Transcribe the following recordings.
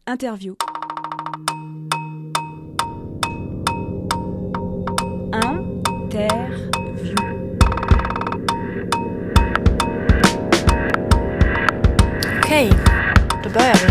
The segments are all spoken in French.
Interview. Interview. Okej, då börjar vi.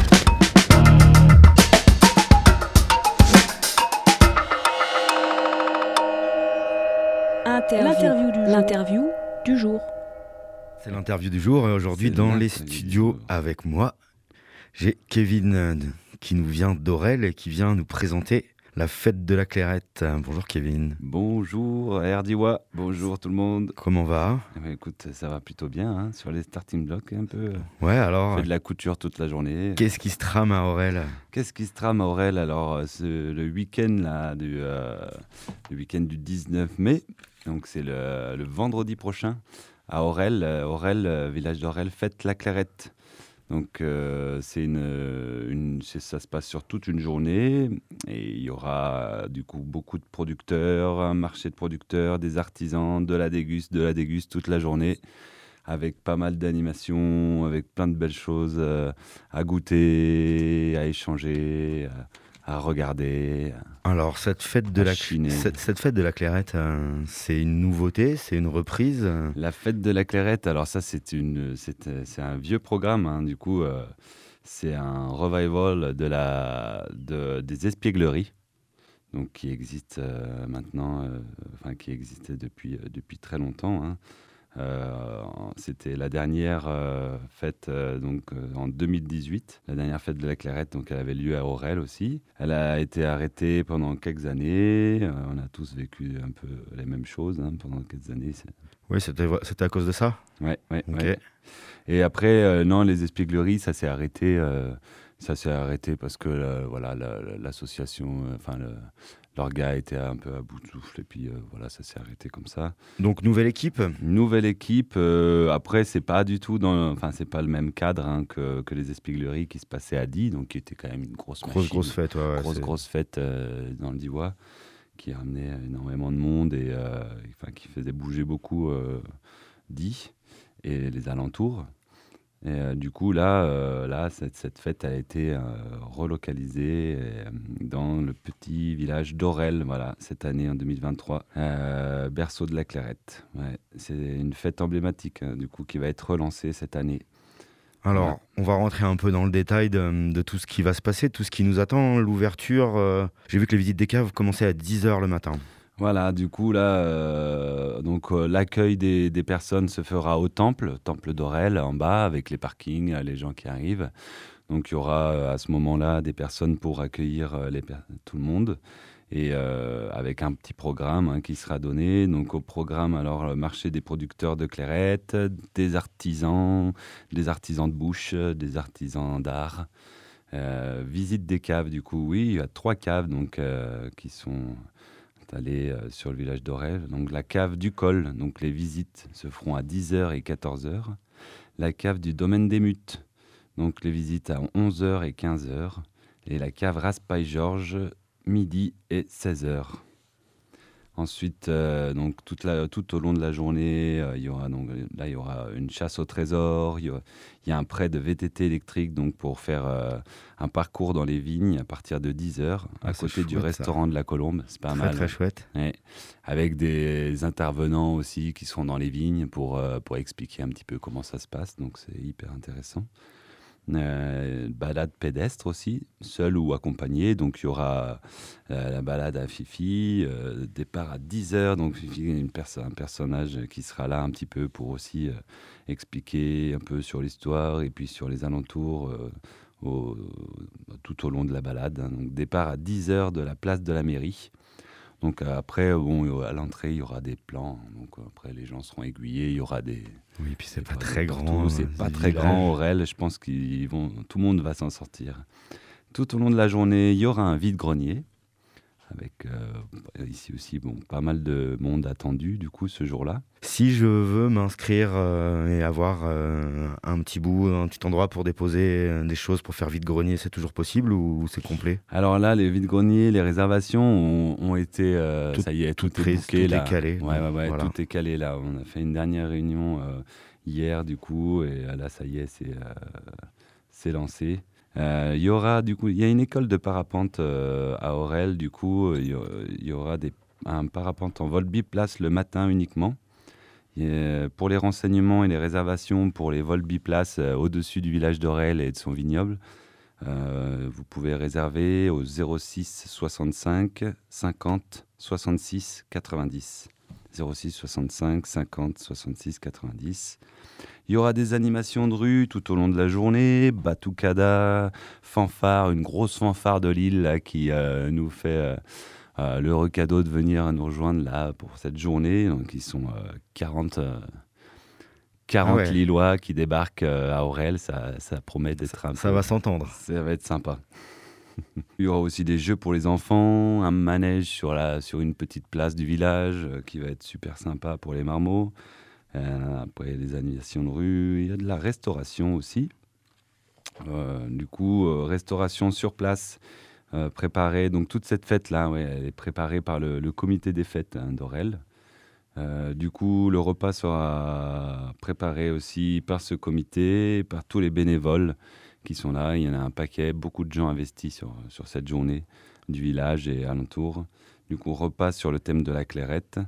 L'interview du jour. C'est l'interview du jour et aujourd'hui dans les studios avec moi, j'ai Kevin qui nous vient d'Orel et qui vient nous présenter la fête de la Clairette. Bonjour Kevin. Bonjour Erdiwa, bonjour tout le monde. Comment va ? Écoute, ça va plutôt bien, sur les starting blocks un peu. Ouais, alors. Fait de la couture toute la journée. Qu'est-ce qui se trame à Orel ? Qu'est-ce qui se trame à Orel ? Alors, c'est le week-end là, le week-end du 19 mai, donc c'est le vendredi prochain à Orel. Village d'Orel, fête la Clairette. Donc ça se passe sur toute une journée et il y aura du coup beaucoup de producteurs, un marché de producteurs, des artisans, de la déguste toute la journée avec pas mal d'animations, avec plein de belles choses à goûter, à échanger, à regarder. Alors cette fête de la Clairette, c'est une nouveauté, c'est une reprise. La fête de la Clairette, alors ça c'est un vieux programme, du coup c'est un revival des espiègleries, donc qui existe maintenant, qui existait depuis très longtemps. C'était la dernière fête en 2018, la dernière fête de la Clairette, donc elle avait lieu à Orel aussi. Elle a été arrêtée pendant quelques années. On a tous vécu un peu les mêmes choses pendant quelques années. Oui, c'était à cause de ça ? Ouais. Okay. Ouais. Et après, non, les espiègleries, ça s'est arrêté. Parce que l'association, l'orga était un peu à bout de souffle et puis ça s'est arrêté comme ça. Donc nouvelle équipe. Après c'est pas du tout c'est pas le même cadre que les espiègleries qui se passaient à Die, donc qui était quand même une grosse fête, grosse fête dans le Diois, qui ramenait énormément de monde et qui faisait bouger beaucoup Die et les alentours. Et du coup, là cette fête a été relocalisée dans le petit village d'Orel, cette année en 2023, berceau de la Clairette. Ouais, c'est une fête emblématique, du coup, qui va être relancée cette année. Alors, on va rentrer un peu dans le détail de tout ce qui va se passer, tout ce qui nous attend. L'ouverture, j'ai vu que les visites des caves commençaient à 10h le matin. Voilà, du coup, là, l'accueil des personnes se fera au temple d'Orel, en bas, avec les parkings, les gens qui arrivent. Donc, il y aura à ce moment-là des personnes pour accueillir tout le monde. Et avec un petit programme qui sera donné. Donc, au programme, alors, le marché des producteurs de Clairette, des artisans de bouche, des artisans d'art. Visite des caves, du coup, oui, il y a 3 caves qui sont installées sur le village d'Orel. Donc la cave du Col, donc les visites se feront à 10h et 14h. La cave du Domaine des Mutes, donc les visites à 11h et 15h. Et la cave Raspail-Georges, midi et 16h. Ensuite, tout au long de la journée, il y aura une chasse au trésor. Il y a un prêt de VTT électrique pour faire un parcours dans les vignes à partir de 10h, à côté du restaurant de la Colombe. C'est pas mal. Très chouette. Ouais. Avec des intervenants aussi qui seront dans les vignes pour expliquer un petit peu comment ça se passe. Donc c'est hyper intéressant. Balade pédestre aussi, seul ou accompagné. Donc il y aura la balade à Fifi, départ à 10h. Donc Fifi est un personnage qui sera là un petit peu pour aussi expliquer un peu sur l'histoire et puis sur les alentours tout au long de la balade. Donc départ à 10h de la place de la mairie. Donc après, à l'entrée, il y aura des plans. Donc après, les gens seront aiguillés. Il y aura des... Oui, puis c'est pas très grand. C'est pas très grand, Orel. Je pense tout le monde va s'en sortir. Tout au long de la journée, il y aura un vide-grenier. Avec ici aussi pas mal de monde attendu du coup ce jour-là. Si je veux m'inscrire et avoir un petit endroit pour déposer des choses pour faire vide-grenier, c'est toujours possible ou c'est complet ? Alors là, les vide-greniers, les réservations ont été... ça y est, tout est booké. Tout est calé. Ouais, voilà. Tout est calé là. On a fait une dernière réunion hier du coup et là, ça y est, c'est lancé. Il y aura il y a une école de parapente à Orel. Du coup, il y aura un parapente en vol biplace le matin uniquement. Et pour les renseignements et les réservations pour les vols biplaces au-dessus du village d'Orel et de son vignoble, vous pouvez réserver au 06 65 50 66 90. 06 65 50 66 90. Il y aura des animations de rue tout au long de la journée, batucada, fanfare, une grosse fanfare de Lille là, qui nous fait l'heureux cadeau de venir nous rejoindre là pour cette journée. Donc ils sont 40 Lillois qui débarquent à Orel. Ça promet d'être ça va s'entendre. Ça va être sympa. Il y aura aussi des jeux pour les enfants, un manège sur une petite place du village qui va être super sympa pour les marmots. Après les animations de rue, il y a de la restauration aussi. Restauration sur place, préparée. Donc toute cette fête-là, elle est préparée par le comité des fêtes d'Orel. Le repas sera préparé aussi par ce comité, par tous les bénévoles qui sont là. Il y en a un paquet, beaucoup de gens investis sur cette journée du village et alentour. Du coup, repas sur le thème de la clairette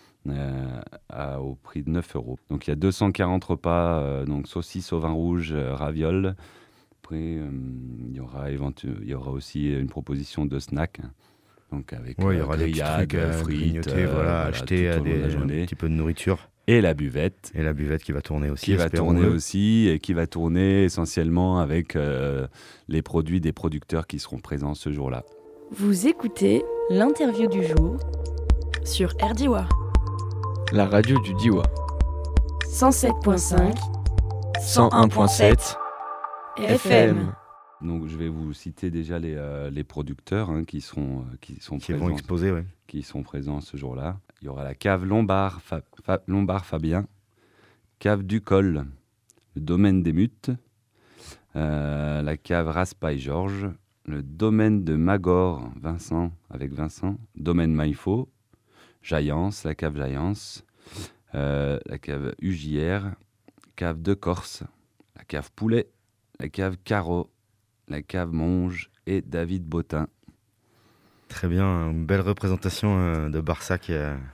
au prix de 9 €. Donc il y a 240 repas, donc saucisses au vin rouge, ravioles. Après, il y aura aussi une proposition de snack. Donc avec il y aura des petits trucs frites, acheter un petit peu de nourriture. Et la buvette. Et la buvette qui va tourner aussi. Qui va tourner aussi et qui va tourner essentiellement avec les produits des producteurs qui seront présents ce jour-là. Vous écoutez l'interview du jour sur RDIWA. La radio du Diois. 107.5 101.7 FM. Donc je vais vous citer déjà les producteurs qui sont présents, vont exposer, qui sont présents ce jour-là. Il y aura la cave Lombard Fabien, cave du Col, le domaine des Mutes, la cave Raspail Georges, le domaine de Magor Vincent, domaine Maillefaux, Jaillance, la cave Jaillance, la cave Ugière, cave de Corse, la cave Poulet, la cave Carreau, la cave Monge et David Bottin. Très bien, une belle représentation de Barsac.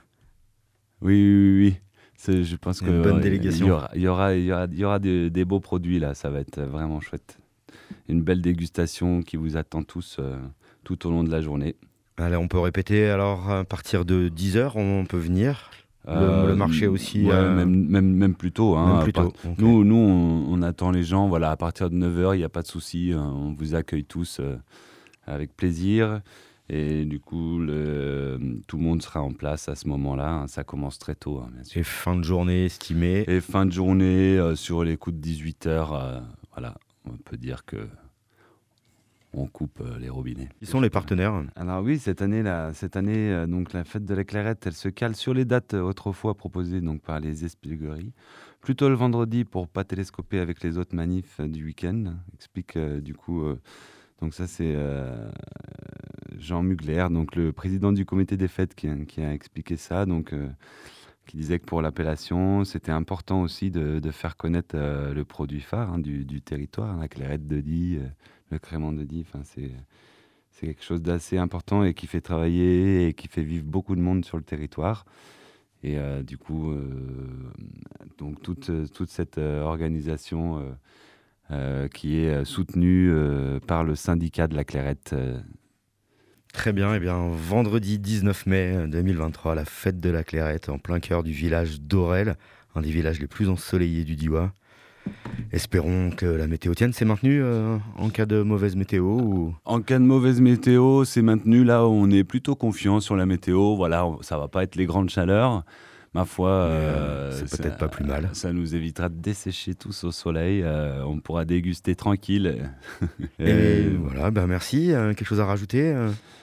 Oui. Je pense que une bonne délégation. Il y aura des beaux produits là, ça va être vraiment chouette. Une belle dégustation qui vous attend tous tout au long de la journée. Allez, on peut répéter alors à partir de 10h, on peut venir. Le marché aussi. Même plus tôt. Même plus tôt. Okay. Nous on attend les gens. Voilà, à partir de 9h, il n'y a pas de souci. On vous accueille tous avec plaisir. Et du coup, tout le monde sera en place à ce moment-là. Ça commence très tôt, bien sûr. Et fin de journée estimée. Et fin de journée, sur les coups de 18h, voilà, on peut dire que on coupe les robinets. Qui sont les partenaires ? Alors oui, cette année, donc la fête de la Clairette, elle se cale sur les dates autrefois proposées donc par les espigueries. Plutôt le vendredi pour pas télescoper avec les autres manifs du week-end. Explique donc ça c'est Jean Mugler, donc le président du comité des fêtes qui a expliqué ça. Donc qui disait que pour l'appellation, c'était important aussi de faire connaître le produit phare du territoire, la Clairette de Die, le crément de Die. Enfin, c'est quelque chose d'assez important et qui fait travailler et qui fait vivre beaucoup de monde sur le territoire. Et du coup, donc toute cette organisation qui est soutenue par le syndicat de la Clairette. Très bien, vendredi 19 mai 2023, la fête de la Clairette en plein cœur du village d'Orel, un des villages les plus ensoleillés du Diois. Espérons que la météo tienne. C'est maintenu en cas de mauvaise météo ou... En cas de mauvaise météo, c'est maintenu. Là, on est plutôt confiant sur la météo. Voilà, ça va pas être les grandes chaleurs. Ma foi, c'est peut-être pas plus mal. Ça nous évitera de dessécher tous au soleil. On pourra déguster tranquille. Et voilà, merci. Quelque chose à rajouter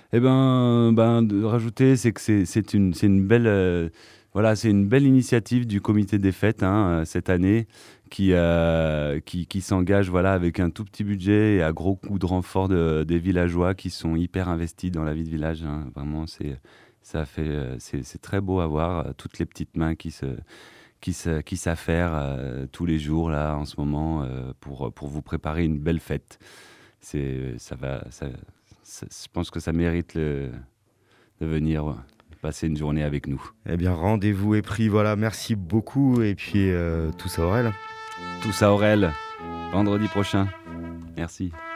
de rajouter, c'est que c'est une belle... c'est une belle initiative du comité des fêtes cette année qui s'engage avec un tout petit budget et à gros coup de renfort des villageois qui sont hyper investis dans la vie de village. Vraiment, c'est très beau à voir, toutes les petites mains qui s'affairent tous les jours là en ce moment pour vous préparer une belle fête. je pense que ça mérite de venir passer une journée avec nous. Eh bien, rendez-vous est pris. Voilà, merci beaucoup. Et puis, tout ça, Aurel. Tout ça, Aurel, vendredi prochain. Merci.